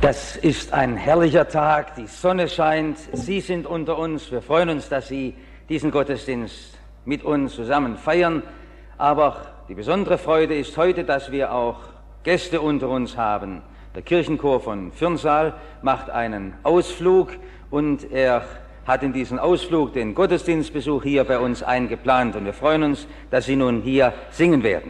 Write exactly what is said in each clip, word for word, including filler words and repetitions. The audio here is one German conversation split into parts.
Das ist ein herrlicher Tag, die Sonne scheint, Sie sind unter uns. Wir freuen uns, dass Sie diesen Gottesdienst mit uns zusammen feiern. Aber die besondere Freude ist heute, dass wir auch Gäste unter uns haben. Der Kirchenchor von Fürnsal macht einen Ausflug und er hat in diesen Ausflug den Gottesdienstbesuch hier bei uns eingeplant. Und wir freuen uns, dass Sie nun hier singen werden.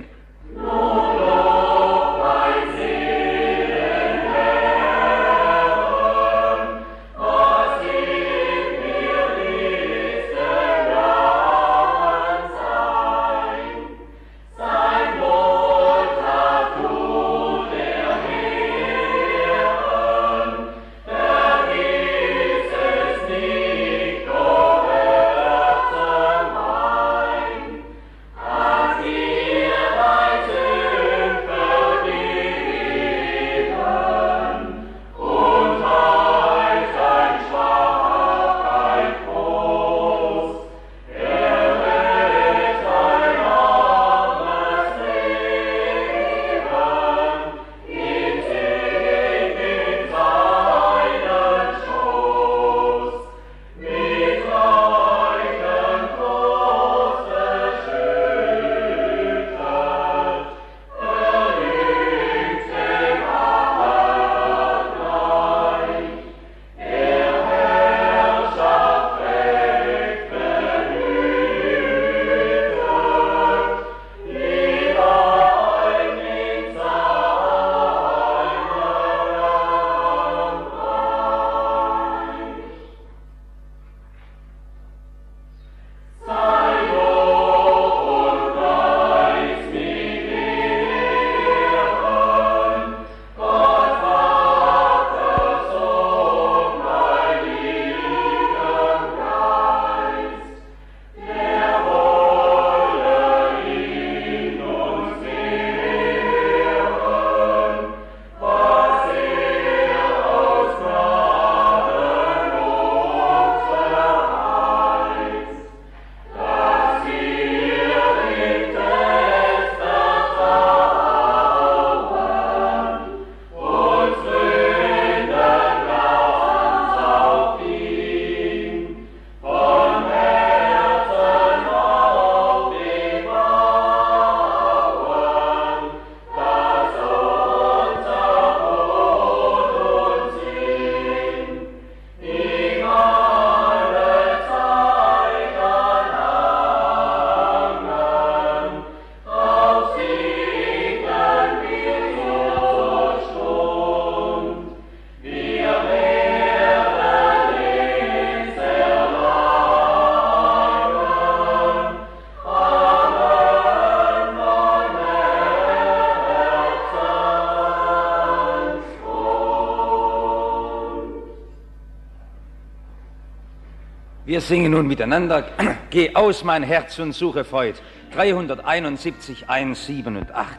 Wir singen nun miteinander, Geh aus mein Herz und suche Freud, dreihunderteinundsiebzig, eins, sieben und acht.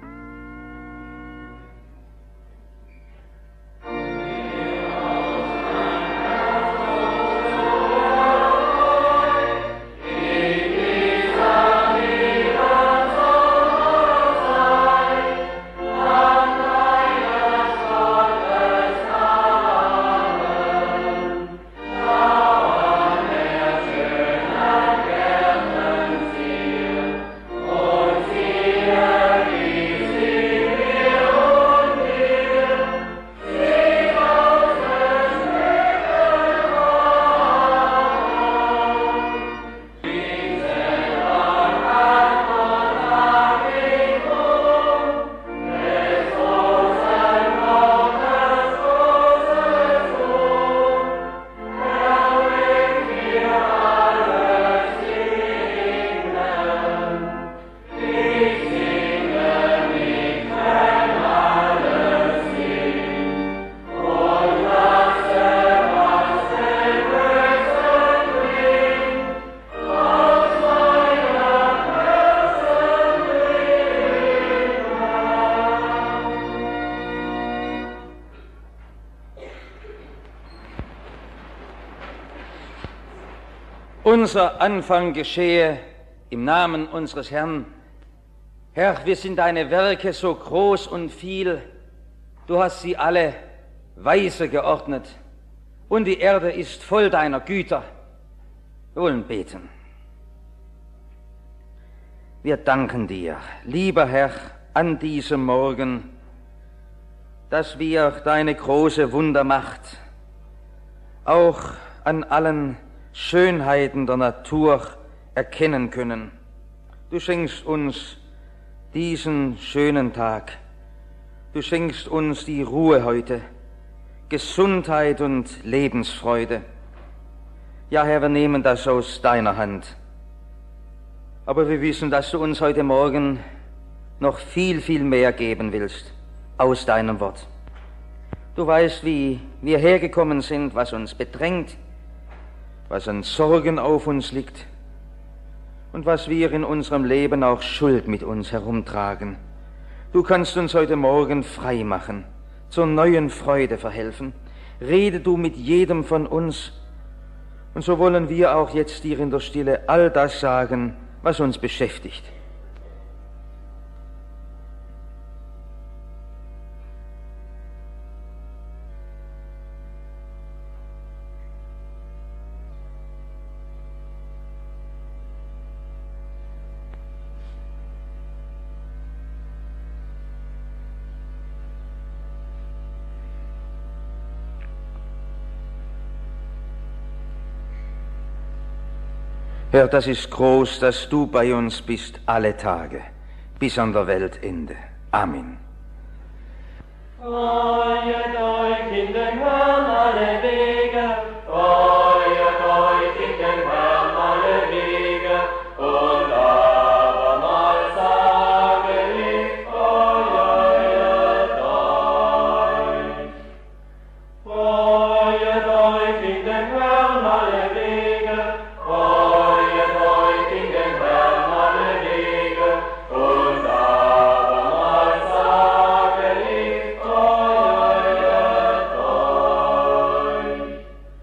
Unser Anfang geschehe im Namen unseres Herrn. Herr, wir sind deine Werke so groß und viel. Du hast sie alle weise geordnet, und die Erde ist voll deiner Güter. Wir wollen beten. Wir danken dir, lieber Herr, an diesem Morgen, dass wir deine große Wundermacht auch an allen Schönheiten der Natur erkennen können. Du schenkst uns diesen schönen Tag. Du schenkst uns die Ruhe heute, Gesundheit und Lebensfreude. Ja, Herr, wir nehmen das aus deiner Hand. Aber wir wissen, dass du uns heute Morgen noch viel, viel mehr geben willst aus deinem Wort. Du weißt, wie wir hergekommen sind, was uns bedrängt, was an Sorgen auf uns liegt und was wir in unserem Leben auch Schuld mit uns herumtragen. Du kannst uns heute Morgen frei machen, zur neuen Freude verhelfen. Rede du mit jedem von uns, und so wollen wir auch jetzt dir in der Stille all das sagen, was uns beschäftigt. Herr, das ist groß, dass du bei uns bist alle Tage, bis an der Weltende. Amen. Freuet euch in dem Herrn alle Wege, freuet euch in dem Herrn alle Wege, und abermals sage ich, freuet euch. Freuet euch in dem Herrn alle Wege, freuet euch in dem Herrn alle Wege, und abermals sage ich, freuet euch.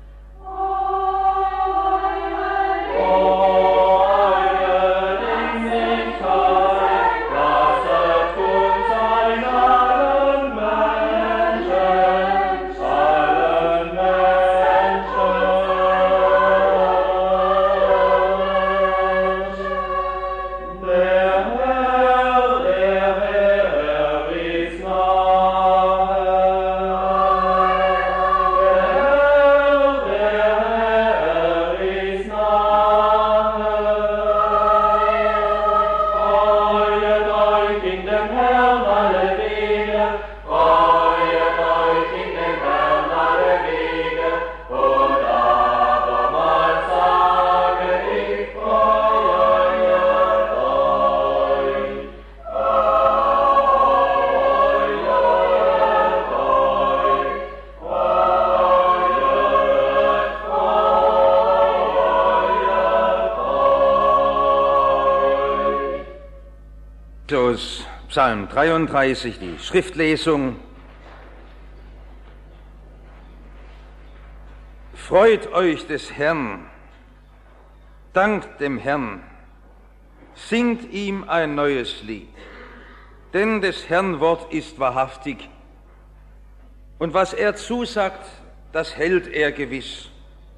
Freuen in Sicherheit, lasset uns ein allen Menschen, allen Menschen. Der Herr, der Herr ist nahe. Der Herr, der Herr ist nahe. Freuet euch in dem Herrn alle Wege, freuet euch in dem Herrn alle Wege, und abermals sage ich, freuet euch. Freuet euch, freuet euch. Aus Psalm dreiunddreißig, die Schriftlesung. Freut euch des Herrn, dankt dem Herrn, singt ihm ein neues Lied, denn des Herrn Wort ist wahrhaftig, und was er zusagt, das hält er gewiss.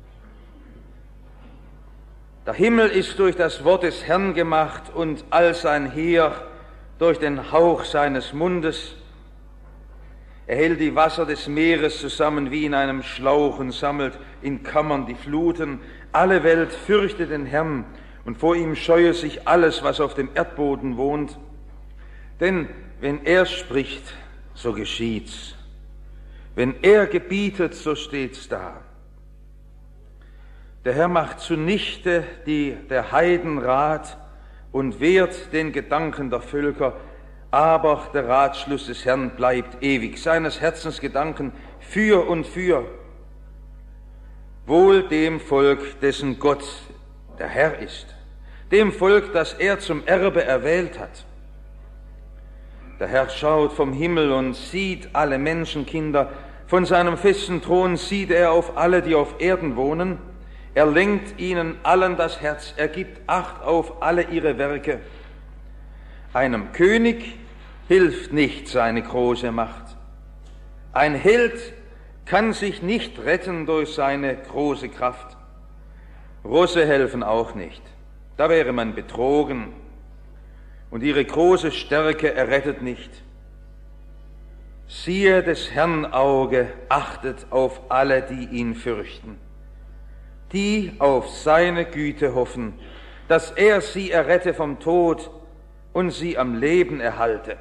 Der Himmel ist durch das Wort des Herrn gemacht und all sein Heer durch den Hauch seines Mundes. Er hält die Wasser des Meeres zusammen wie in einem Schlauch und sammelt in Kammern die Fluten. Alle Welt fürchte den Herrn, und vor ihm scheue sich alles, was auf dem Erdboden wohnt. Denn wenn er spricht, so geschieht's. Wenn er gebietet, so steht's da. Der Herr macht zunichte die der Heiden Rat und wehrt den Gedanken der Völker, aber der Ratschluss des Herrn bleibt ewig, seines Herzens Gedanken für und für. Wohl dem Volk, dessen Gott der Herr ist, dem Volk, das er zum Erbe erwählt hat. Der Herr schaut vom Himmel und sieht alle Menschenkinder, von seinem festen Thron sieht er auf alle, die auf Erden wohnen. Er lenkt ihnen allen das Herz, er gibt Acht auf alle ihre Werke. Einem König hilft nicht seine große Macht. Ein Held kann sich nicht retten durch seine große Kraft. Rosse helfen auch nicht. Da wäre man betrogen. Und ihre große Stärke errettet nicht. Siehe, des Herrn Auge achtet auf alle, die ihn fürchten, die auf seine Güte hoffen, dass er sie errette vom Tod und sie am Leben erhalte.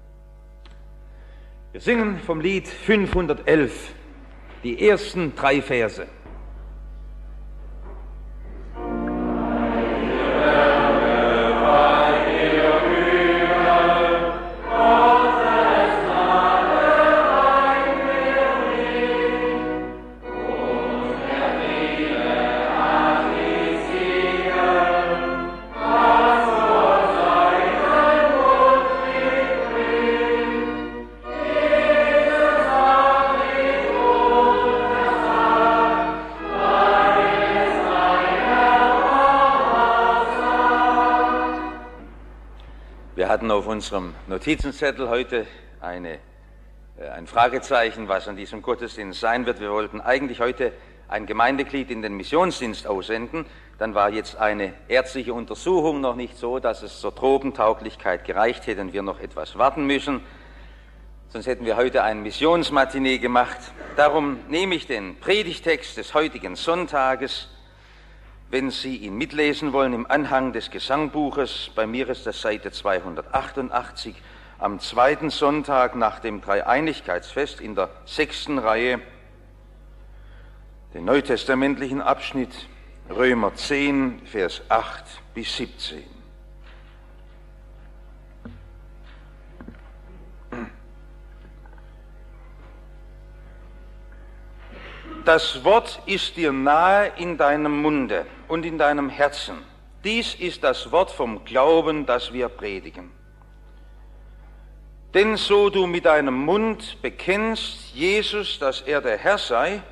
Wir singen vom Lied fünfhundertelf, die ersten drei Verse. Wir hatten auf unserem Notizenzettel heute eine, äh, ein Fragezeichen, was an diesem Gottesdienst sein wird. Wir wollten eigentlich heute ein Gemeindeglied in den Missionsdienst aussenden. Dann war jetzt eine ärztliche Untersuchung noch nicht so, dass es zur Tropentauglichkeit gereicht hätte und wir noch etwas warten müssen. Sonst hätten wir heute ein Missionsmatinee gemacht. Darum nehme ich den Predigtext des heutigen Sonntages, wenn Sie ihn mitlesen wollen, im Anhang des Gesangbuches. Bei mir ist das Seite zweihundertachtundachtzig, am zweiten Sonntag nach dem Dreieinigkeitsfest in der sechsten Reihe, den neutestamentlichen Abschnitt Römer zehn, Vers acht bis siebzehn. Das Wort ist dir nahe in deinem Munde und in deinem Herzen. Dies ist das Wort vom Glauben, das wir predigen. Denn so du mit deinem Mund bekennst, Jesus, dass er der Herr sei,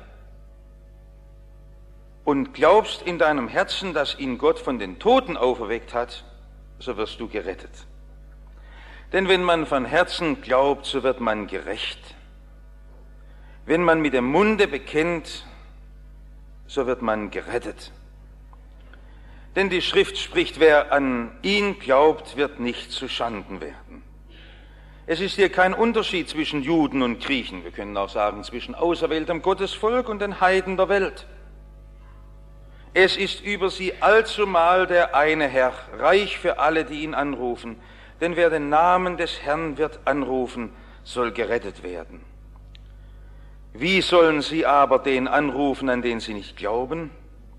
und glaubst in deinem Herzen, dass ihn Gott von den Toten auferweckt hat, so wirst du gerettet. Denn wenn man von Herzen glaubt, so wird man gerecht. Wenn man mit dem Munde bekennt, so wird man gerettet. Denn die Schrift spricht, wer an ihn glaubt, wird nicht zu Schanden werden. Es ist hier kein Unterschied zwischen Juden und Griechen. Wir können auch sagen, zwischen auserwähltem Gottesvolk und den Heiden der Welt. Es ist über sie allzumal der eine Herr, reich für alle, die ihn anrufen. Denn wer den Namen des Herrn wird anrufen, soll gerettet werden. Wie sollen sie aber den anrufen, an den sie nicht glauben?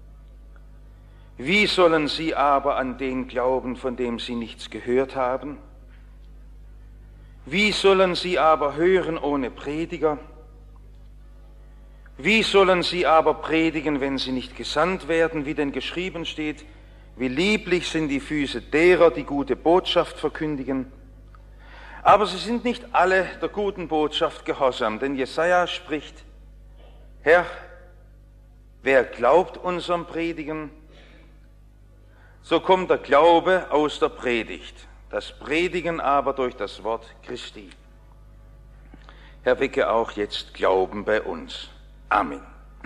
Wie sollen sie aber an den glauben, von dem sie nichts gehört haben? Wie sollen sie aber hören ohne Prediger? Wie sollen sie aber predigen, wenn sie nicht gesandt werden, wie denn geschrieben steht, wie lieblich sind die Füße derer, die gute Botschaft verkündigen? Aber sie sind nicht alle der guten Botschaft gehorsam, denn Jesaja spricht, Herr, wer glaubt unserem Predigen? So kommt der Glaube aus der Predigt, das Predigen aber durch das Wort Christi. Herr, wecke auch jetzt Glauben bei uns. Amen.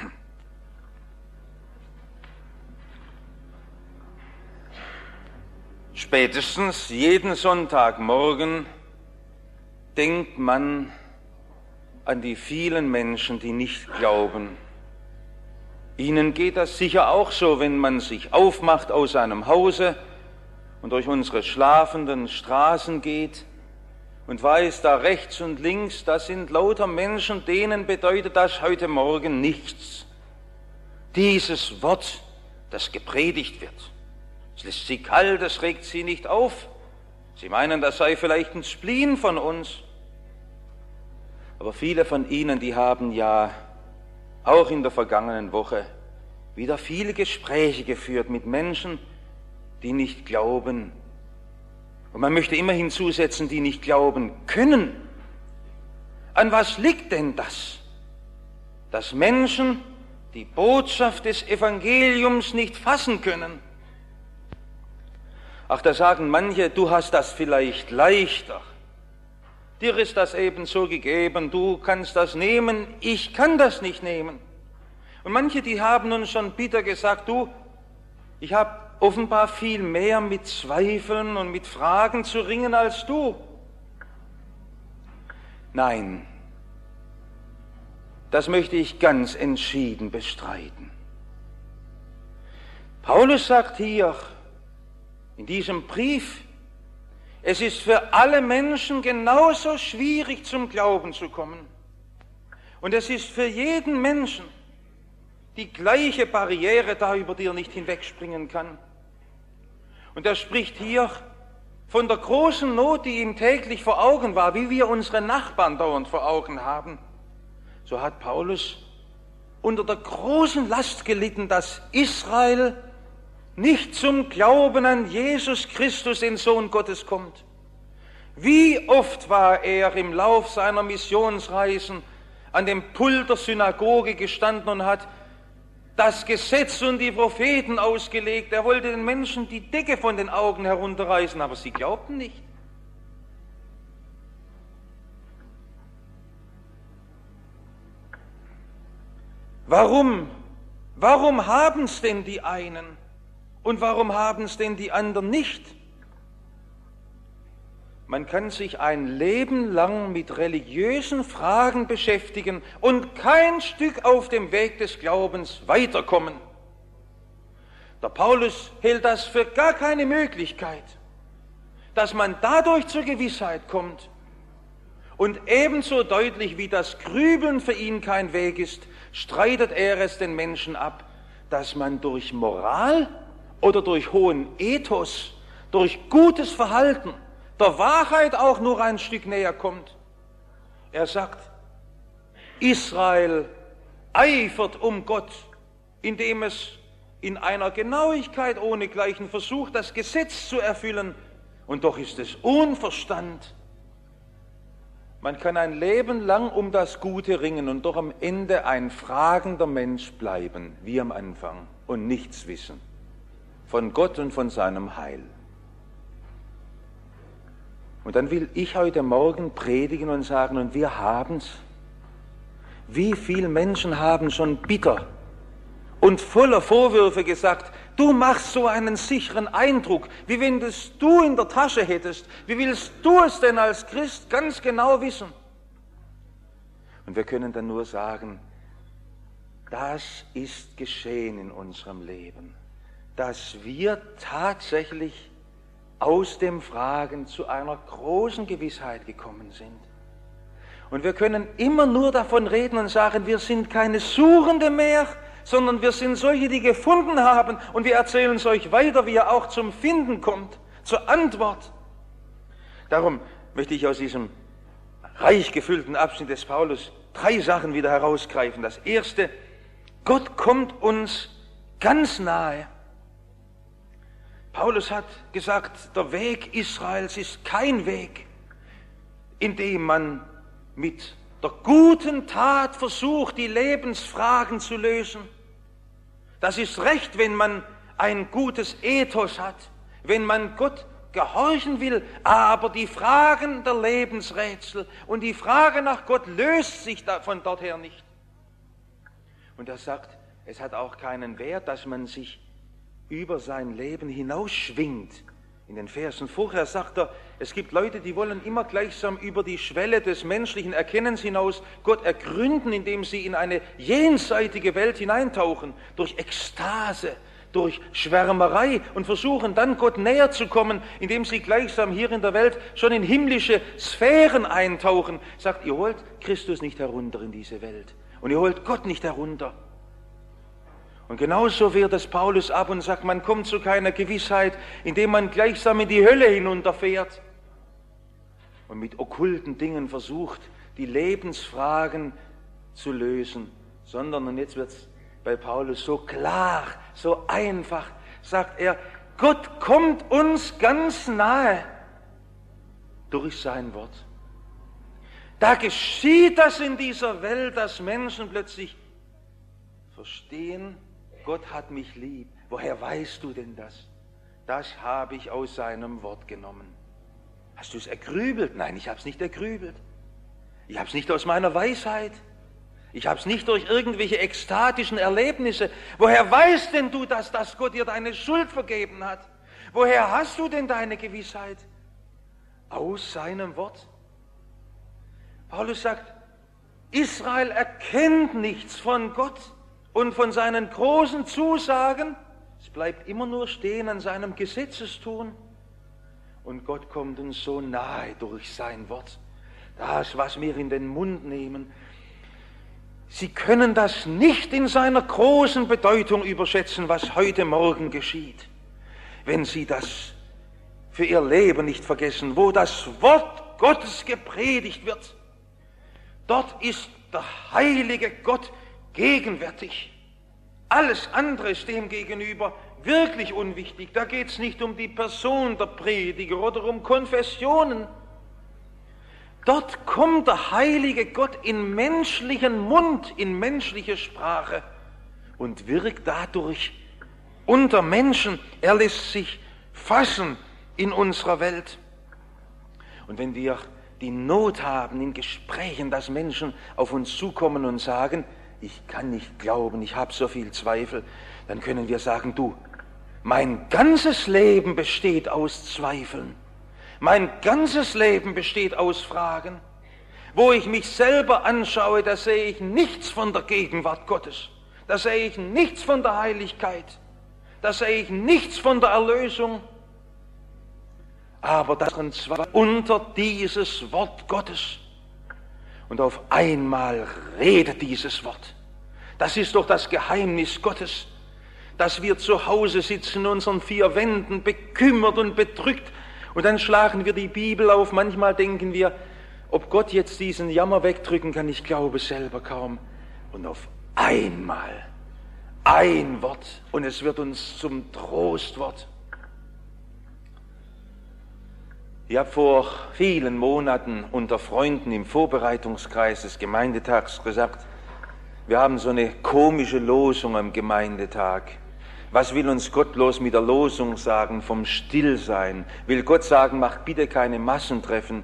Spätestens jeden Sonntagmorgen denkt man an die vielen Menschen, die nicht glauben. Ihnen geht das sicher auch so, wenn man sich aufmacht aus seinem Hause und durch unsere schlafenden Straßen geht und weiß, da rechts und links, das sind lauter Menschen, denen bedeutet das heute Morgen nichts. Dieses Wort, das gepredigt wird, es lässt sie kalt, es regt sie nicht auf. Sie meinen, das sei vielleicht ein Spleen von uns. Aber viele von Ihnen, die haben ja auch in der vergangenen Woche wieder viele Gespräche geführt mit Menschen, die nicht glauben. Und man möchte immer hinzusetzen, die nicht glauben können. An was liegt denn das? Dass Menschen die Botschaft des Evangeliums nicht fassen können. Ach, da sagen manche, du hast das vielleicht leichter. dir ist das eben so gegeben, du kannst das nehmen, ich kann das nicht nehmen. Und manche, die haben uns schon bitter gesagt, du, ich habe offenbar viel mehr mit Zweifeln und mit Fragen zu ringen als du. Nein, das möchte ich ganz entschieden bestreiten. Paulus sagt hier in diesem Brief, es ist für alle Menschen genauso schwierig, zum Glauben zu kommen. Und es ist für jeden Menschen die gleiche Barriere da, über die er nicht hinwegspringen kann. Und er spricht hier von der großen Not, die ihm täglich vor Augen war, wie wir unsere Nachbarn dauernd vor Augen haben. So hat Paulus unter der großen Last gelitten, dass Israel nicht zum Glauben an Jesus Christus, den Sohn Gottes, kommt. Wie oft war er im Lauf seiner Missionsreisen an dem Pult der Synagoge gestanden und hat das Gesetz und die Propheten ausgelegt. Er wollte den Menschen die Decke von den Augen herunterreißen, aber sie glaubten nicht. Warum? Warum haben es denn die einen und warum haben es denn die anderen nicht? Man kann sich ein Leben lang mit religiösen Fragen beschäftigen und kein Stück auf dem Weg des Glaubens weiterkommen. Der Paulus hält das für gar keine Möglichkeit, dass man dadurch zur Gewissheit kommt. Und ebenso deutlich wie das Grübeln für ihn kein Weg ist, streitet er es den Menschen ab, dass man durch Moral oder durch hohen Ethos, durch gutes Verhalten der Wahrheit auch nur ein Stück näher kommt. Er sagt, Israel eifert um Gott, indem es in einer Genauigkeit ohnegleichen versucht, das Gesetz zu erfüllen, und doch ist es Unverstand. Man kann ein Leben lang um das Gute ringen und doch am Ende ein fragender Mensch bleiben, wie am Anfang, und nichts wissen von Gott und von seinem Heil. Und dann will ich heute Morgen predigen und sagen, und wir haben's. Wie viele Menschen haben schon bitter und voller Vorwürfe gesagt, du machst so einen sicheren Eindruck, wie wenn das du in der Tasche hättest. Wie willst du es denn als Christ ganz genau wissen? Und wir können dann nur sagen, das ist geschehen in unserem Leben, dass wir tatsächlich aus dem Fragen zu einer großen Gewissheit gekommen sind. Und wir können immer nur davon reden und sagen, wir sind keine Suchende mehr, sondern wir sind solche, die gefunden haben, und wir erzählen es euch weiter, wie er auch zum Finden kommt, zur Antwort. Darum möchte ich aus diesem reich gefüllten Abschnitt des Paulus drei Sachen wieder herausgreifen. Das erste, Gott kommt uns ganz nahe. Paulus hat gesagt, der Weg Israels ist kein Weg, in dem man mit der guten Tat versucht, die Lebensfragen zu lösen. Das ist recht, wenn man ein gutes Ethos hat, wenn man Gott gehorchen will, aber die Fragen der Lebensrätsel und die Frage nach Gott löst sich von dort her nicht. Und er sagt, es hat auch keinen Wert, dass man sich über sein Leben hinausschwingt. In den Versen vorher sagt er, es gibt Leute, die wollen immer gleichsam über die Schwelle des menschlichen Erkennens hinaus Gott ergründen, indem sie in eine jenseitige Welt hineintauchen, durch Ekstase, durch Schwärmerei, und versuchen dann Gott näher zu kommen, indem sie gleichsam hier in der Welt schon in himmlische Sphären eintauchen. Sagt, ihr holt Christus nicht herunter in diese Welt und ihr holt Gott nicht herunter. Und genauso wehrt es Paulus ab und sagt, man kommt zu keiner Gewissheit, indem man gleichsam in die Hölle hinunterfährt und mit okkulten Dingen versucht, die Lebensfragen zu lösen, sondern, und jetzt wird es bei Paulus so klar, so einfach, sagt er, Gott kommt uns ganz nahe durch sein Wort. Da geschieht das in dieser Welt, dass Menschen plötzlich verstehen, Gott hat mich lieb. Woher weißt du denn das? Das habe ich aus seinem Wort genommen. Hast du es ergrübelt? Nein, ich habe es nicht ergrübelt. Ich habe es nicht aus meiner Weisheit. Ich habe es nicht durch irgendwelche ekstatischen Erlebnisse. Woher weißt denn du, dass das Gott dir deine Schuld vergeben hat? Woher hast du denn deine Gewissheit? Aus seinem Wort. Paulus sagt, Israel erkennt nichts von Gott und von seinen großen Zusagen. Es bleibt immer nur stehen an seinem Gesetzestun. Und Gott kommt uns so nahe durch sein Wort. Das, was wir in den Mund nehmen. Sie können das nicht in seiner großen Bedeutung überschätzen, was heute Morgen geschieht. Wenn Sie das für Ihr Leben nicht vergessen, wo das Wort Gottes gepredigt wird, dort ist der heilige Gott gegenwärtig. Alles andere ist dem gegenüber wirklich unwichtig. Da geht es nicht um die Person der Prediger oder um Konfessionen. Dort kommt der heilige Gott in menschlichen Mund, in menschliche Sprache und wirkt dadurch unter Menschen. Er lässt sich fassen in unserer Welt. Und wenn wir die Not haben in Gesprächen, dass Menschen auf uns zukommen und sagen, ich kann nicht glauben, ich habe so viel Zweifel, dann können wir sagen, du, mein ganzes Leben besteht aus Zweifeln. Mein ganzes Leben besteht aus Fragen. Wo ich mich selber anschaue, da sehe ich nichts von der Gegenwart Gottes. Da sehe ich nichts von der Heiligkeit. Da sehe ich nichts von der Erlösung. Aber das sind zwar unter dieses Wort Gottes. Und auf einmal redet dieses Wort. Das ist doch das Geheimnis Gottes, dass wir zu Hause sitzen in unseren vier Wänden, bekümmert und bedrückt. Und dann schlagen wir die Bibel auf. Manchmal denken wir, ob Gott jetzt diesen Jammer wegdrücken kann, ich glaube selber kaum. Und auf einmal ein Wort und es wird uns zum Trostwort. Ich habe vor vielen Monaten unter Freunden im Vorbereitungskreis des Gemeindetags gesagt, wir haben so eine komische Losung am Gemeindetag. Was will uns Gott bloß mit der Losung sagen vom Stillsein? Will Gott sagen, macht bitte keine Massentreffen?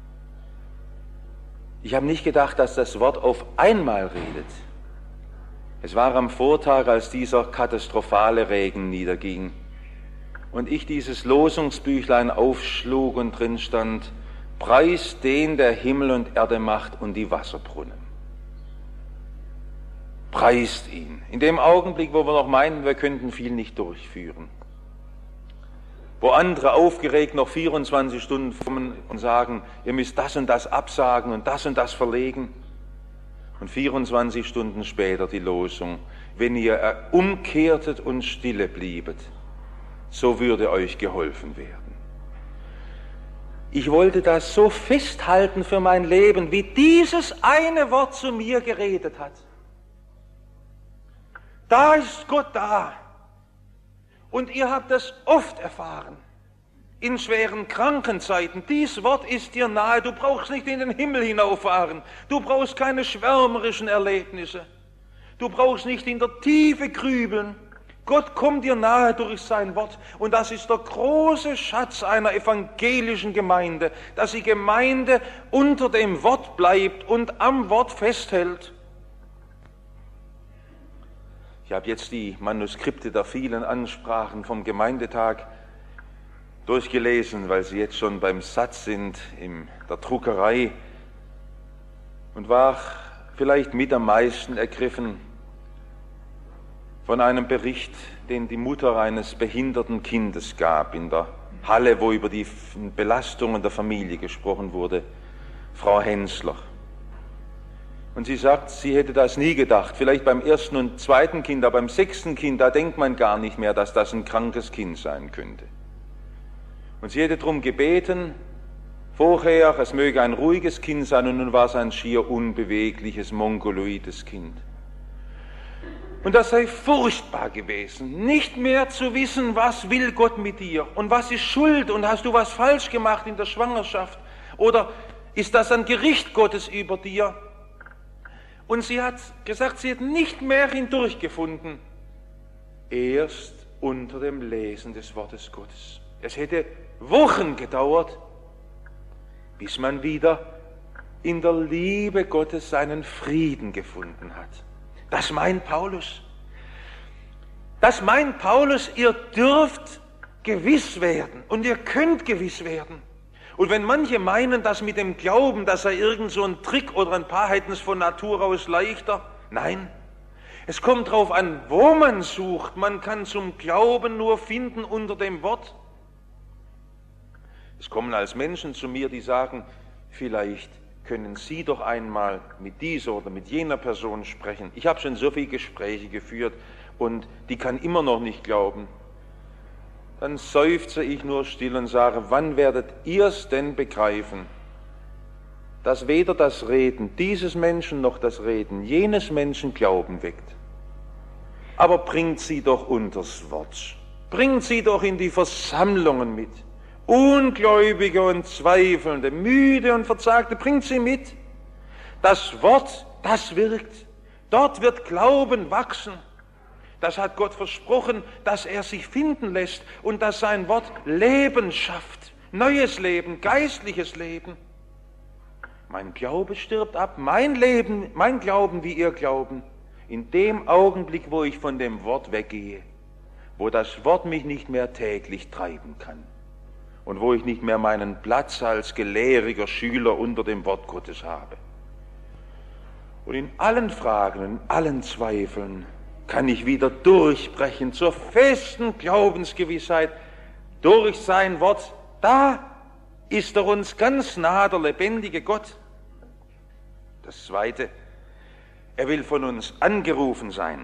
Ich habe nicht gedacht, dass das Wort auf einmal redet. Es war am Vortag, als dieser katastrophale Regen niederging und ich dieses Losungsbüchlein aufschlug und drin stand, Preis den, der Himmel und Erde macht und die Wasserbrunnen. Preist ihn. In dem Augenblick, wo wir noch meinen, wir könnten viel nicht durchführen. Wo andere aufgeregt noch vierundzwanzig Stunden kommen und sagen, ihr müsst das und das absagen und das und das verlegen. Und vierundzwanzig Stunden später die Losung, wenn ihr umkehrtet und stille bliebet, so würde euch geholfen werden. Ich wollte das so festhalten für mein Leben, wie dieses eine Wort zu mir geredet hat. Da ist Gott da. Und ihr habt das oft erfahren. In schweren Krankenzeiten. Dies Wort ist dir nahe. Du brauchst nicht in den Himmel hinauffahren. Du brauchst keine schwärmerischen Erlebnisse. Du brauchst nicht in der Tiefe grübeln. Gott kommt dir nahe durch sein Wort. Und das ist der große Schatz einer evangelischen Gemeinde, dass die Gemeinde unter dem Wort bleibt und am Wort festhält. Ich habe jetzt die Manuskripte der vielen Ansprachen vom Gemeindetag durchgelesen, weil sie jetzt schon beim Satz sind in der Druckerei und war vielleicht mit am meisten ergriffen von einem Bericht, den die Mutter eines behinderten Kindes gab in der Halle, wo über die Belastungen der Familie gesprochen wurde, Frau Hensler. Und sie sagt, sie hätte das nie gedacht, vielleicht beim ersten und zweiten Kind, aber beim sechsten Kind, da denkt man gar nicht mehr, dass das ein krankes Kind sein könnte. Und sie hätte darum gebeten, vorher, es möge ein ruhiges Kind sein, und nun war es ein schier unbewegliches, mongoloides Kind. Und das sei furchtbar gewesen, nicht mehr zu wissen, was will Gott mit dir und was ist Schuld und hast du was falsch gemacht in der Schwangerschaft oder ist das ein Gericht Gottes über dir? Und sie hat gesagt, sie hat nicht mehr hindurchgefunden, erst unter dem Lesen des Wortes Gottes. Es hätte Wochen gedauert, bis man wieder in der Liebe Gottes seinen Frieden gefunden hat. Das meint Paulus. Das meint Paulus, ihr dürft gewiss werden und ihr könnt gewiss werden. Und wenn manche meinen, dass mit dem Glauben, dass er irgend so ein Trick oder ein paar hätten es von Natur aus leichter, nein, es kommt darauf an, wo man sucht. Man kann zum Glauben nur finden unter dem Wort. Es kommen als Menschen zu mir, die sagen, vielleicht können Sie doch einmal mit dieser oder mit jener Person sprechen. Ich habe schon so viele Gespräche geführt und die kann immer noch nicht glauben. Dann seufze ich nur still und sage, wann werdet ihr es denn begreifen, dass weder das Reden dieses Menschen noch das Reden jenes Menschen Glauben weckt? Aber bringt sie doch unters Wort, bringt sie doch in die Versammlungen mit. Ungläubige und Zweifelnde, müde und Verzagte, bringt sie mit. Das Wort, das wirkt. Dort wird Glauben wachsen. Das hat Gott versprochen, dass er sich finden lässt und dass sein Wort Leben schafft. Neues Leben, geistliches Leben. Mein Glaube stirbt ab, mein Leben, mein Glauben wie ihr Glauben, in dem Augenblick, wo ich von dem Wort weggehe, wo das Wort mich nicht mehr täglich treiben kann und wo ich nicht mehr meinen Platz als gelehriger Schüler unter dem Wort Gottes habe. Und in allen Fragen, in allen Zweifeln kann ich wieder durchbrechen zur festen Glaubensgewissheit durch sein Wort. Da ist er uns ganz nah, der lebendige Gott. Das Zweite, er will von uns angerufen sein.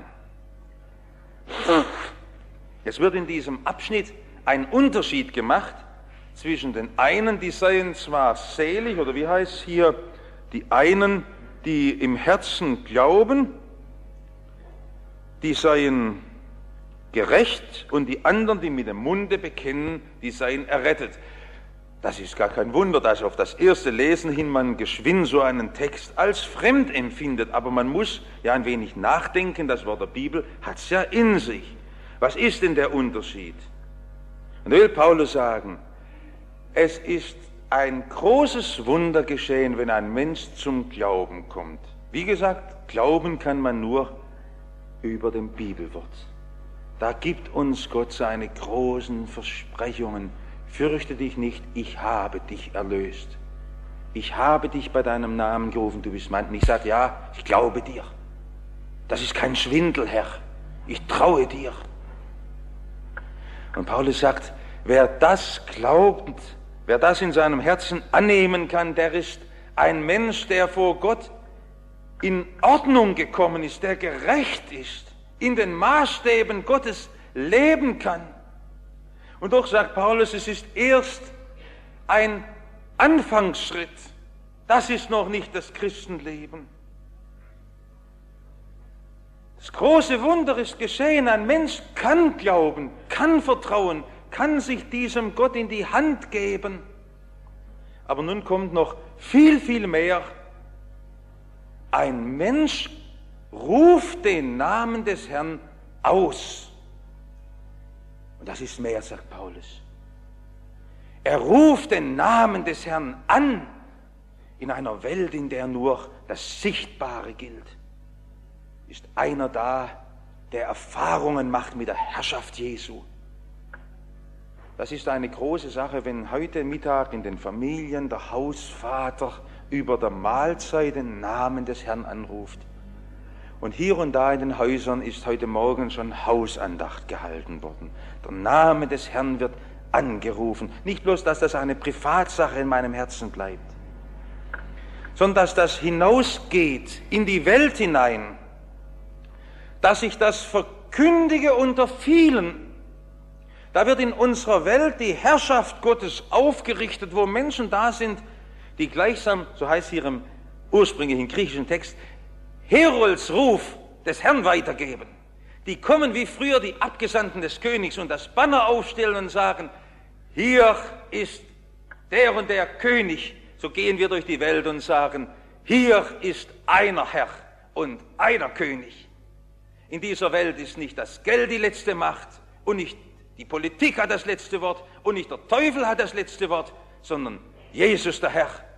Es wird in diesem Abschnitt ein Unterschied gemacht zwischen den einen, die seien zwar selig, oder wie heißt es hier, die einen, die im Herzen glauben, die seien gerecht, und die anderen, die mit dem Munde bekennen, die seien errettet. Das ist gar kein Wunder, dass auf das erste Lesen hin man geschwind so einen Text als fremd empfindet, aber man muss ja ein wenig nachdenken, das Wort der Bibel hat es ja in sich. Was ist denn der Unterschied? Und da will Paulus sagen, es ist ein großes Wunder geschehen, wenn ein Mensch zum Glauben kommt. Wie gesagt, glauben kann man nur über dem Bibelwort. Da gibt uns Gott seine großen Versprechungen. Fürchte dich nicht, ich habe dich erlöst. Ich habe dich bei deinem Namen gerufen, du bist mein. Und ich sage, ja, ich glaube dir. Das ist kein Schwindel, Herr. Ich traue dir. Und Paulus sagt, wer das glaubt, wer das in seinem Herzen annehmen kann, der ist ein Mensch, der vor Gott in Ordnung gekommen ist, der gerecht ist, in den Maßstäben Gottes leben kann. Und doch sagt Paulus, es ist erst ein Anfangsschritt. Das ist noch nicht das Christenleben. Das große Wunder ist geschehen. Ein Mensch kann glauben, kann vertrauen, kann sich diesem Gott in die Hand geben. Aber nun kommt noch viel, viel mehr. Ein Mensch ruft den Namen des Herrn aus. Und das ist mehr, sagt Paulus. Er ruft den Namen des Herrn an in einer Welt, in der nur das Sichtbare gilt. Ist einer da, der Erfahrungen macht mit der Herrschaft Jesu. Das ist eine große Sache, wenn heute Mittag in den Familien der Hausvater über der Mahlzeit den Namen des Herrn anruft. Und hier und da in den Häusern ist heute Morgen schon Hausandacht gehalten worden. Der Name des Herrn wird angerufen. Nicht bloß, dass das eine Privatsache in meinem Herzen bleibt, sondern dass das hinausgeht in die Welt hinein, dass ich das verkündige unter vielen. Da wird in unserer Welt die Herrschaft Gottes aufgerichtet, wo Menschen da sind, die gleichsam, so heißt hier im ursprünglichen griechischen Text, Heroldsruf des Herrn weitergeben. Die kommen wie früher die Abgesandten des Königs und das Banner aufstellen und sagen, hier ist der und der König. So gehen wir durch die Welt und sagen, hier ist einer Herr und einer König. In dieser Welt ist nicht das Geld die letzte Macht und nicht die Politik hat das letzte Wort und nicht der Teufel hat das letzte Wort, sondern Jesus der Herr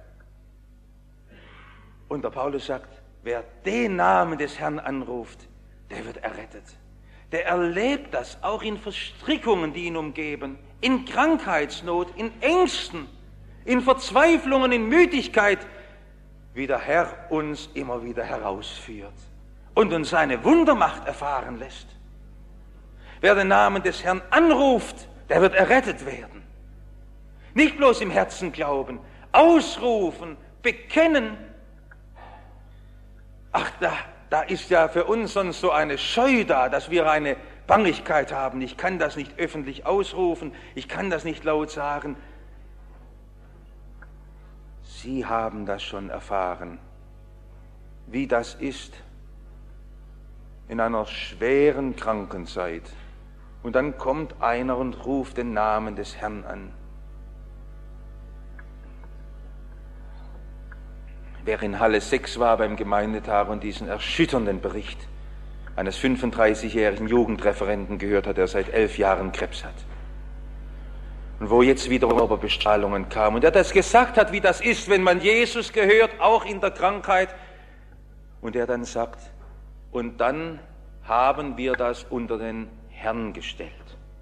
Und der Paulus sagt, wer den Namen des Herrn anruft, der wird errettet. Der erlebt das auch in Verstrickungen, die ihn umgeben, in Krankheitsnot, in Ängsten, in Verzweiflungen, in Müdigkeit, wie der Herr uns immer wieder herausführt und uns seine Wundermacht erfahren lässt. Wer den Namen des Herrn anruft, der wird errettet werden. Nicht bloß im Herzen glauben, ausrufen, bekennen. Ach, da, da ist ja für uns sonst so eine Scheu da, dass wir eine Bangigkeit haben. Ich kann das nicht öffentlich ausrufen, ich kann das nicht laut sagen. Sie haben das schon erfahren, wie das ist in einer schweren Krankenzeit. Und dann kommt einer und ruft den Namen des Herrn an. Wer in Halle sechs war beim Gemeindetag und diesen erschütternden Bericht eines fünfunddreißigjährigen Jugendreferenten gehört hat, der seit elf Jahren Krebs hat. Und wo jetzt wieder Bestrahlungen kamen. Und der das gesagt hat, wie das ist, wenn man Jesus gehört, auch in der Krankheit. Und er dann sagt, und dann haben wir das unter den Herrn gestellt.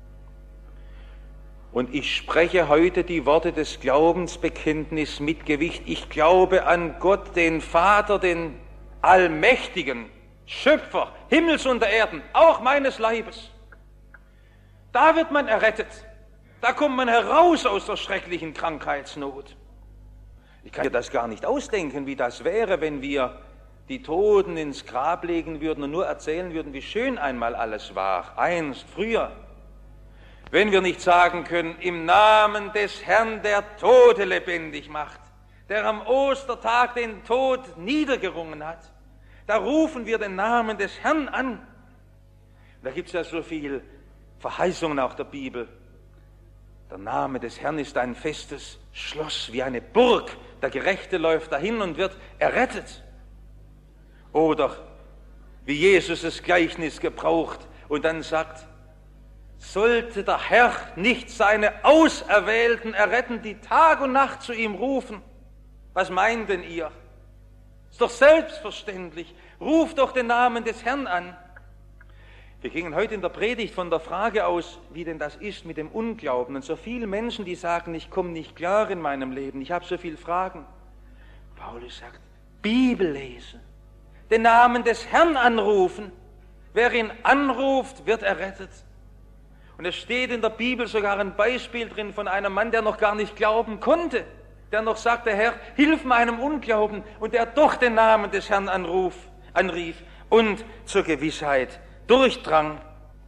Und ich spreche heute die Worte des Glaubensbekenntnisses mit Gewicht. Ich glaube an Gott, den Vater, den Allmächtigen, Schöpfer, Himmels und der Erden, auch meines Leibes. Da wird man errettet. Da kommt man heraus aus der schrecklichen Krankheitsnot. Ich kann mir das gar nicht ausdenken, wie das wäre, wenn wir die Toten ins Grab legen würden und nur erzählen würden, wie schön einmal alles war, einst, früher. Wenn wir nicht sagen können, im Namen des Herrn, der Tote lebendig macht, der am Ostertag den Tod niedergerungen hat, da rufen wir den Namen des Herrn an. Da gibt es ja so viele Verheißungen auch der Bibel. Der Name des Herrn ist ein festes Schloss, wie eine Burg. Der Gerechte läuft dahin und wird errettet. Oder wie Jesus das Gleichnis gebraucht und dann sagt, sollte der Herr nicht seine Auserwählten erretten, die Tag und Nacht zu ihm rufen? Was meint denn ihr? Ist doch selbstverständlich. Ruft doch den Namen des Herrn an. Wir gingen heute in der Predigt von der Frage aus, wie denn das ist mit dem Unglauben. Und so viele Menschen, die sagen, ich komme nicht klar in meinem Leben, ich habe so viele Fragen. Paulus sagt, Bibel lesen, den Namen des Herrn anrufen. Wer ihn anruft, wird errettet. Und es steht in der Bibel sogar ein Beispiel drin von einem Mann, der noch gar nicht glauben konnte, der noch sagte, Herr, hilf meinem Unglauben, und der doch den Namen des Herrn anruf, anrief und zur Gewissheit durchdrang.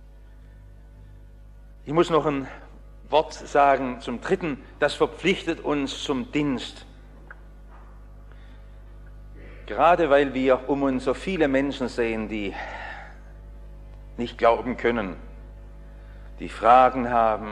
Ich muss noch ein Wort sagen zum Dritten, das verpflichtet uns zum Dienst. Gerade weil wir um uns so viele Menschen sehen, die nicht glauben können, die Fragen haben,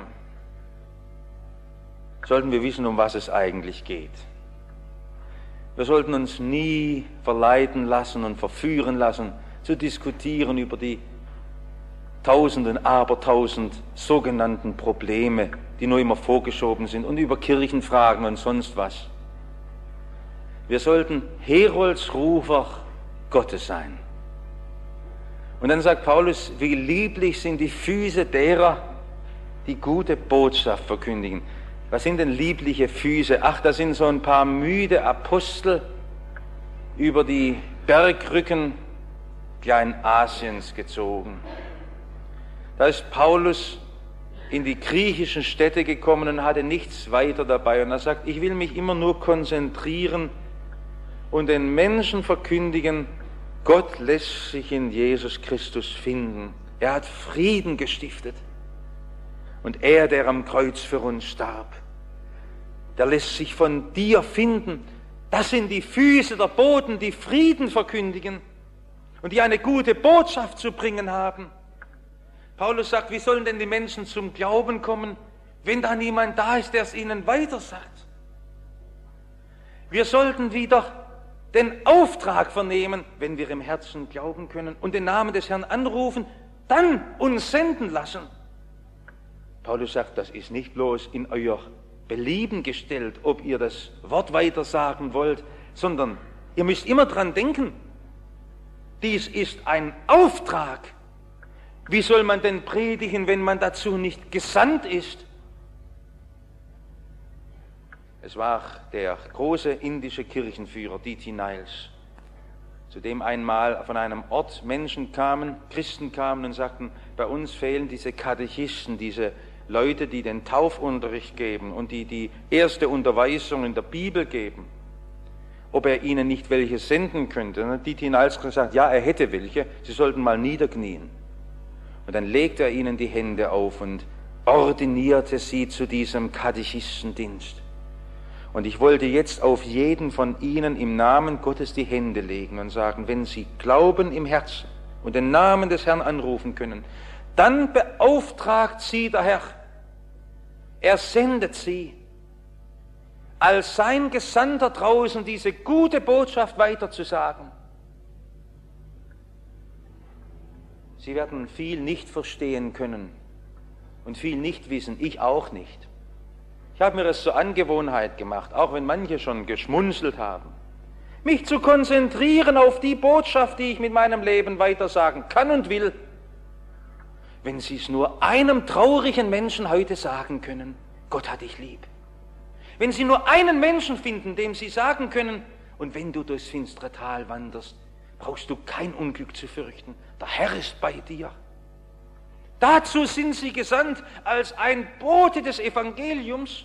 sollten wir wissen, um was es eigentlich geht. Wir sollten uns nie verleiten lassen und verführen lassen, zu diskutieren über die Tausenden, Abertausend sogenannten Probleme, die nur immer vorgeschoben sind, und über Kirchenfragen und sonst was. Wir sollten Heroldsrufer Gottes sein. Und dann sagt Paulus, wie lieblich sind die Füße derer, die gute Botschaft verkündigen. Was sind denn liebliche Füße? Ach, das sind so ein paar müde Apostel über die Bergrücken Kleinasiens gezogen. Da ist Paulus in die griechischen Städte gekommen und hatte nichts weiter dabei. Und er sagt, ich will mich immer nur konzentrieren und den Menschen verkündigen, Gott lässt sich in Jesus Christus finden. Er hat Frieden gestiftet. Und er, der am Kreuz für uns starb, der lässt sich von dir finden. Das sind die Füße der Boten, die Frieden verkündigen und die eine gute Botschaft zu bringen haben. Paulus sagt, wie sollen denn die Menschen zum Glauben kommen, wenn da niemand da ist, der es ihnen weitersagt? Wir sollten wieder den Auftrag vernehmen, wenn wir im Herzen glauben können und den Namen des Herrn anrufen, dann uns senden lassen. Paulus sagt, das ist nicht bloß in euer Belieben gestellt, ob ihr das Wort weitersagen wollt, sondern Ihr müsst immer dran denken, dies ist ein Auftrag. Wie soll man denn predigen, wenn man dazu nicht gesandt ist? Es war der große indische Kirchenführer D T Niles, zu dem einmal von einem Ort Menschen kamen, Christen kamen und sagten, bei uns fehlen diese Katechisten, diese Leute, die den Taufunterricht geben und die die erste Unterweisung in der Bibel geben, ob er ihnen nicht welche senden könnte. Und D T Niles hat gesagt, ja, er hätte welche, sie sollten mal niederknien. Und dann legte er ihnen die Hände auf und ordinierte sie zu diesem Katechistendienst. Und ich wollte jetzt auf jeden von ihnen im Namen Gottes die Hände legen und sagen, wenn sie glauben im Herzen und den Namen des Herrn anrufen können, dann beauftragt sie der Herr. Er sendet sie als sein Gesandter draußen, diese gute Botschaft weiterzusagen. Sie werden viel nicht verstehen können und viel nicht wissen, ich auch nicht. Ich habe mir das zur Angewohnheit gemacht, auch wenn manche schon geschmunzelt haben, mich zu konzentrieren auf die Botschaft, die ich mit meinem Leben weitersagen kann und will. Wenn Sie es nur einem traurigen Menschen heute sagen können, Gott hat dich lieb. Wenn Sie nur einen Menschen finden, dem Sie sagen können, und wenn du durchs finstere Tal wanderst, brauchst du kein Unglück zu fürchten, der Herr ist bei dir. Dazu sind sie gesandt als ein Bote des Evangeliums.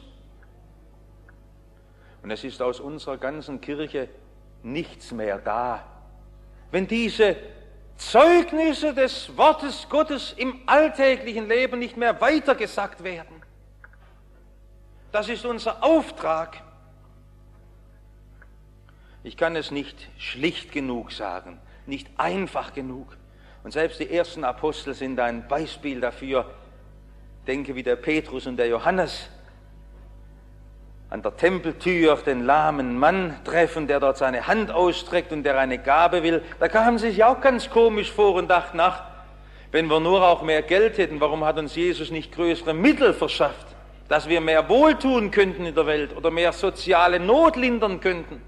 Und es ist aus unserer ganzen Kirche nichts mehr da. Wenn diese Zeugnisse des Wortes Gottes im alltäglichen Leben nicht mehr weitergesagt werden. Das ist unser Auftrag. Ich kann es nicht schlicht genug sagen, nicht einfach genug. Und selbst die ersten Apostel sind ein Beispiel dafür. Denke wie der Petrus und der Johannes an der Tempeltür den lahmen Mann treffen, der dort seine Hand ausstreckt und der eine Gabe will. Da kamen sie sich auch ganz komisch vor und dachten, ach, wenn wir nur auch mehr Geld hätten, warum hat uns Jesus nicht größere Mittel verschafft, dass wir mehr wohltun könnten in der Welt oder mehr soziale Not lindern könnten?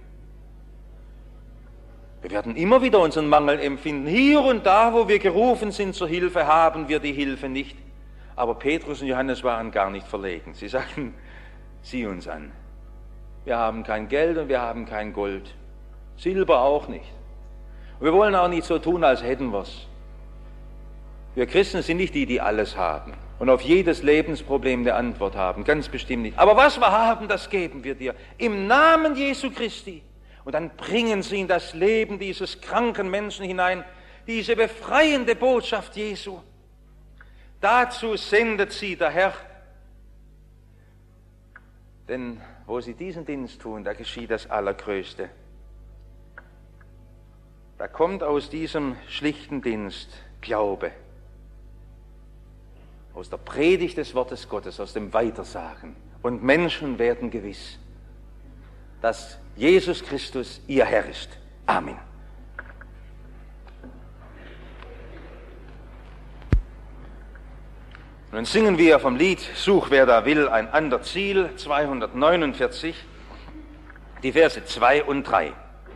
Wir werden immer wieder unseren Mangel empfinden. Hier und da, wo wir gerufen sind zur Hilfe, haben wir die Hilfe nicht. Aber Petrus und Johannes waren gar nicht verlegen. Sie sagten, sieh uns an. Wir haben kein Geld und wir haben kein Gold. Silber auch nicht. Und wir wollen auch nicht so tun, als hätten wir es. Wir Christen sind nicht die, die alles haben und auf jedes Lebensproblem eine Antwort haben. Ganz bestimmt nicht. Aber was wir haben, das geben wir dir. Im Namen Jesu Christi. Und dann bringen sie in das Leben dieses kranken Menschen hinein diese befreiende Botschaft Jesu. Dazu sendet sie der Herr. Denn wo sie diesen Dienst tun, da geschieht das Allergrößte. Da kommt aus diesem schlichten Dienst Glaube. Aus der Predigt des Wortes Gottes, aus dem Weitersagen. Und Menschen werden gewiss, dass Jesus Christus ihr Herr ist. Amen. Nun singen wir vom Lied Such, wer da will, ein ander Ziel, zweihundertneunundvierzig, die Verse zwei und drei.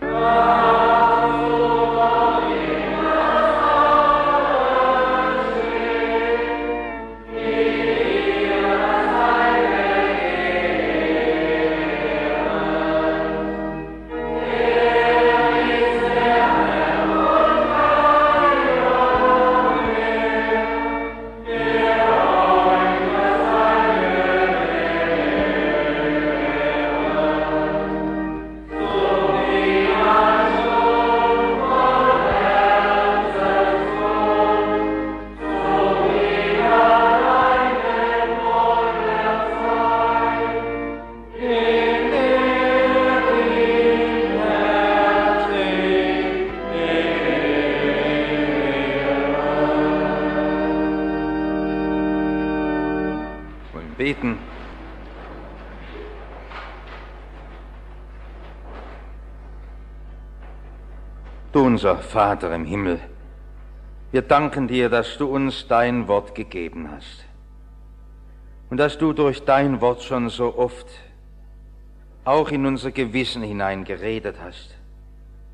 Beten. Du unser Vater im Himmel, wir danken dir, dass du uns dein Wort gegeben hast und dass du durch dein Wort schon so oft auch in unser Gewissen hinein geredet hast.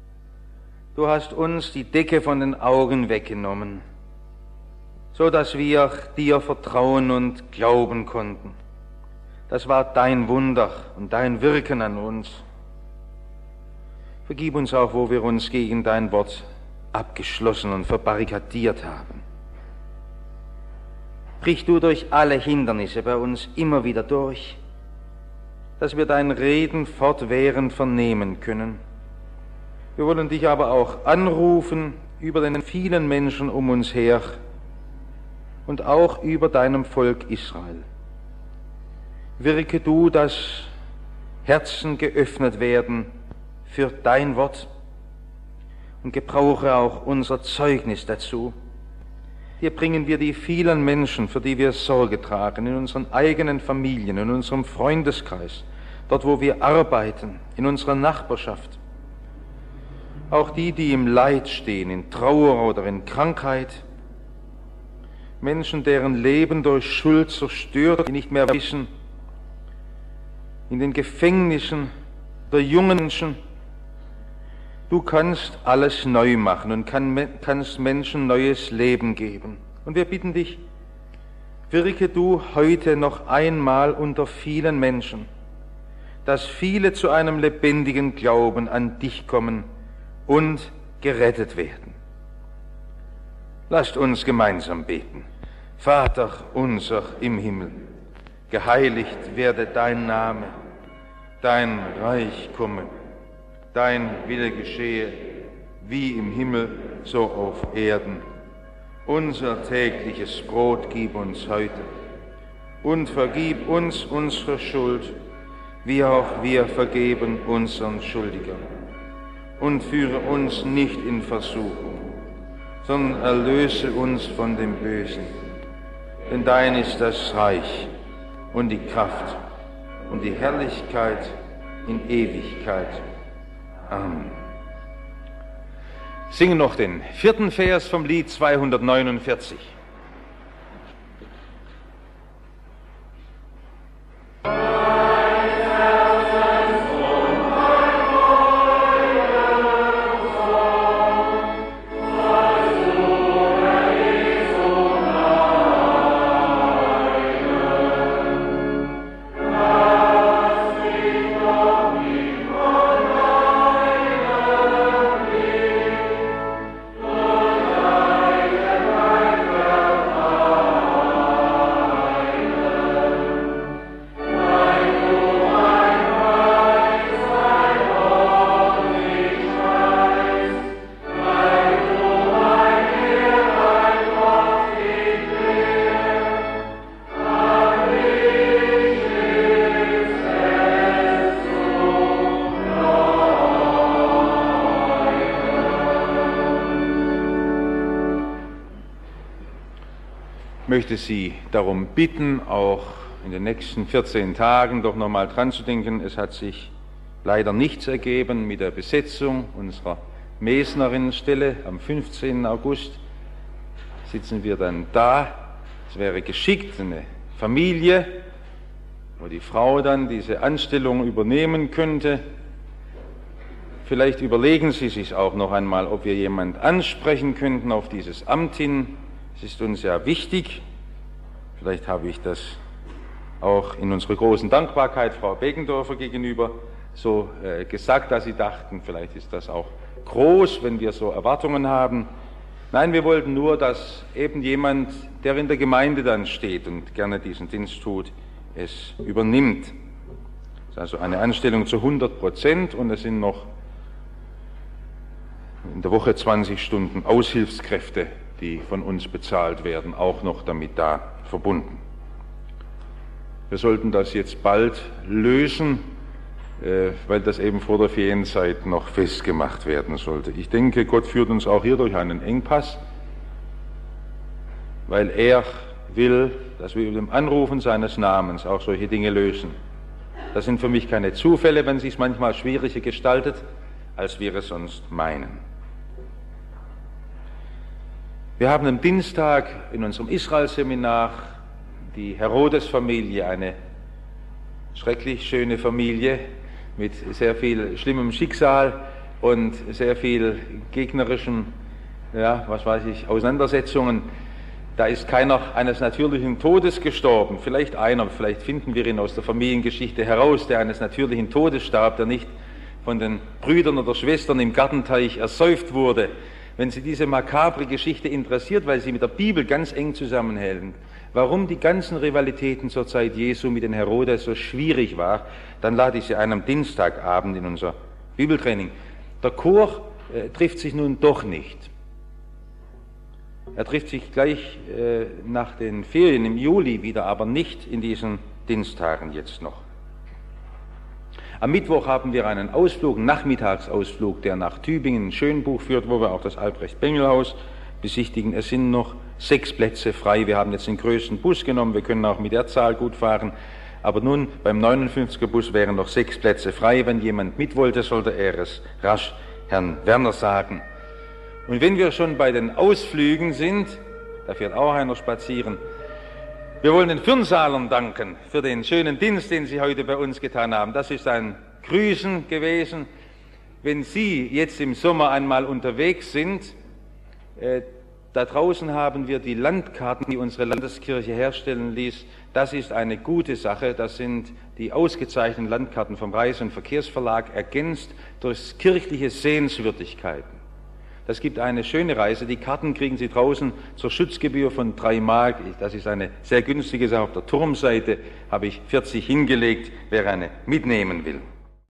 Du hast uns die Decke von den Augen weggenommen, so dass wir dir vertrauen und glauben konnten. Das war dein Wunder und dein Wirken an uns. Vergib uns auch, wo wir uns gegen dein Wort abgeschlossen und verbarrikadiert haben. Brich du durch alle Hindernisse bei uns immer wieder durch, dass wir dein Reden fortwährend vernehmen können. Wir wollen dich aber auch anrufen über den vielen Menschen um uns her und auch über deinem Volk Israel. Wirke du, dass Herzen geöffnet werden für dein Wort und gebrauche auch unser Zeugnis dazu. Hier bringen wir die vielen Menschen, für die wir Sorge tragen, in unseren eigenen Familien, in unserem Freundeskreis, dort wo wir arbeiten, in unserer Nachbarschaft. Auch die, die im Leid stehen, in Trauer oder in Krankheit. Menschen, deren Leben durch Schuld zerstört, die nicht mehr wissen. In den Gefängnissen der jungen Menschen. Du kannst alles neu machen und kann, kannst Menschen neues Leben geben. Und wir bitten dich, wirke du heute noch einmal unter vielen Menschen, dass viele zu einem lebendigen Glauben an dich kommen und gerettet werden. Lasst uns gemeinsam beten. Vater unser im Himmel, geheiligt werde dein Name, dein Reich komme, dein Wille geschehe, wie im Himmel, so auf Erden. Unser tägliches Brot gib uns heute und vergib uns unsere Schuld, wie auch wir vergeben unseren Schuldigern. Und führe uns nicht in Versuchung, sondern erlöse uns von dem Bösen. Denn dein ist das Reich und die Kraft und die Herrlichkeit in Ewigkeit. Amen. Singen noch den vierten Vers vom Lied zweihundertneunundvierzig. Ich möchte Sie darum bitten, auch in den nächsten vierzehn Tagen doch nochmal dran zu denken. Es hat sich leider nichts ergeben mit der Besetzung unserer Mesnerinnenstelle. Am fünfzehnten August sitzen wir dann da. Es wäre geschickt, eine Familie, wo die Frau dann diese Anstellung übernehmen könnte. Vielleicht überlegen Sie sich auch noch einmal, ob wir jemand ansprechen könnten auf dieses Amt hin. Es ist uns ja wichtig. Vielleicht habe ich das auch in unserer großen Dankbarkeit Frau Beckendorfer gegenüber so äh, gesagt, dass Sie dachten, vielleicht ist das auch groß, wenn wir so Erwartungen haben. Nein, wir wollten nur, dass eben jemand, der in der Gemeinde dann steht und gerne diesen Dienst tut, es übernimmt. Das ist also eine Anstellung zu hundert Prozent und es sind noch in der Woche zwanzig Stunden Aushilfskräfte, die von uns bezahlt werden, auch noch damit da verbunden. Wir sollten das jetzt bald lösen, äh, weil das eben vor der Ferienzeit noch festgemacht werden sollte. Ich denke, Gott führt uns auch hier durch einen Engpass, weil er will, dass wir über dem Anrufen seines Namens auch solche Dinge lösen. Das sind für mich keine Zufälle, wenn es sich manchmal schwieriger gestaltet, als wir es sonst meinen. Wir haben am Dienstag in unserem Israel-Seminar die Herodes-Familie, eine schrecklich schöne Familie mit sehr viel schlimmem Schicksal. und sehr viel gegnerischen, ja, was weiß ich, Auseinandersetzungen. Da ist keiner eines natürlichen Todes gestorben. Vielleicht einer, vielleicht finden wir ihn aus der Familiengeschichte heraus, der eines natürlichen Todes starb, der nicht von den Brüdern oder Schwestern im Gartenteich ersäuft wurde. Wenn Sie diese makabre Geschichte interessiert, weil sie mit der Bibel ganz eng zusammenhält, warum die ganzen Rivalitäten zur Zeit Jesu mit den Herodes so schwierig war, dann lade ich Sie ein am Dienstagabend in unser Bibeltraining. Der Chor äh, trifft sich nun doch nicht. Er trifft sich gleich äh, nach den Ferien im Juli wieder, aber nicht in diesen Diensttagen jetzt noch. Am Mittwoch haben wir einen Ausflug, einen Nachmittagsausflug, der nach Tübingen, Schönbuch führt, wo wir auch das Albrecht-Bengel-Haus besichtigen. Es sind noch sechs Plätze frei. Wir haben jetzt den größten Bus genommen. Wir können auch mit der Zahl gut fahren. Aber nun, beim neunundfünfziger Bus wären noch sechs Plätze frei. Wenn jemand mit wollte, sollte er es rasch Herrn Werner sagen. Und wenn wir schon bei den Ausflügen sind, da fährt auch einer spazieren, wir wollen den Fürnsalern danken für den schönen Dienst, den Sie heute bei uns getan haben. Das ist ein Grüßen gewesen. Wenn Sie jetzt im Sommer einmal unterwegs sind, äh, da draußen haben wir die Landkarten, die unsere Landeskirche herstellen ließ. Das ist eine gute Sache. Das sind die ausgezeichneten Landkarten vom Reise- und Verkehrsverlag, ergänzt durch kirchliche Sehenswürdigkeiten. Das gibt eine schöne Reise. Die Karten kriegen Sie draußen zur Schutzgebühr von drei Mark. Das ist eine sehr günstige Sache. Auf der Turmseite habe ich vierzig hingelegt, wer eine mitnehmen will.